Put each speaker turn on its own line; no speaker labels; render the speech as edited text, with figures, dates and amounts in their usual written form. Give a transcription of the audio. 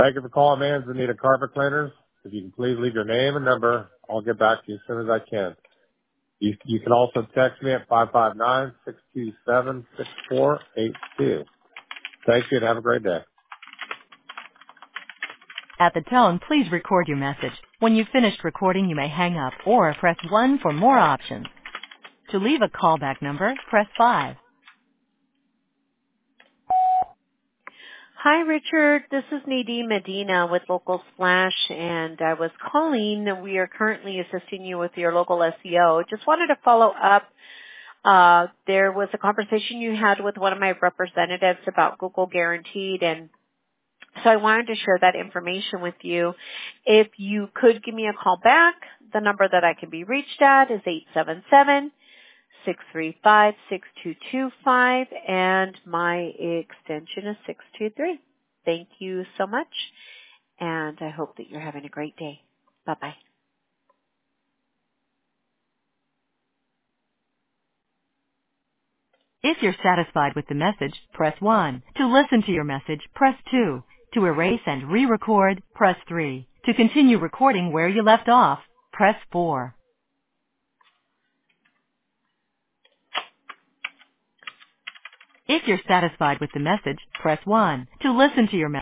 Thank you for calling Manzanita Carpet Cleaners. If you can please leave your name and number, I'll get back to you as soon as I can. You can also text me at 559-627-6482. Thank you and have a great day.
At the tone, please record your message. When you've finished recording, you may hang up or press 1 for more options. To leave a callback number, press 5.
Hi, Richard. This is Nadine Medina with Local Splash, and I was calling. We are currently assisting you with your local SEO. Just wanted to follow up. There was a conversation you had with one of my representatives about Google Guaranteed, and so I wanted to share that information with you. If you could give me a call back, the number that I can be reached at is 877-635-6225, and my extension is 623. Thank you so much, and I hope that you're having a great day. Bye-bye.
If you're satisfied with the message, press 1. To listen to your message, press 2. To erase and re-record, press 3. To continue recording where you left off, press 4. If you're satisfied with the message, press 1. To listen to your message,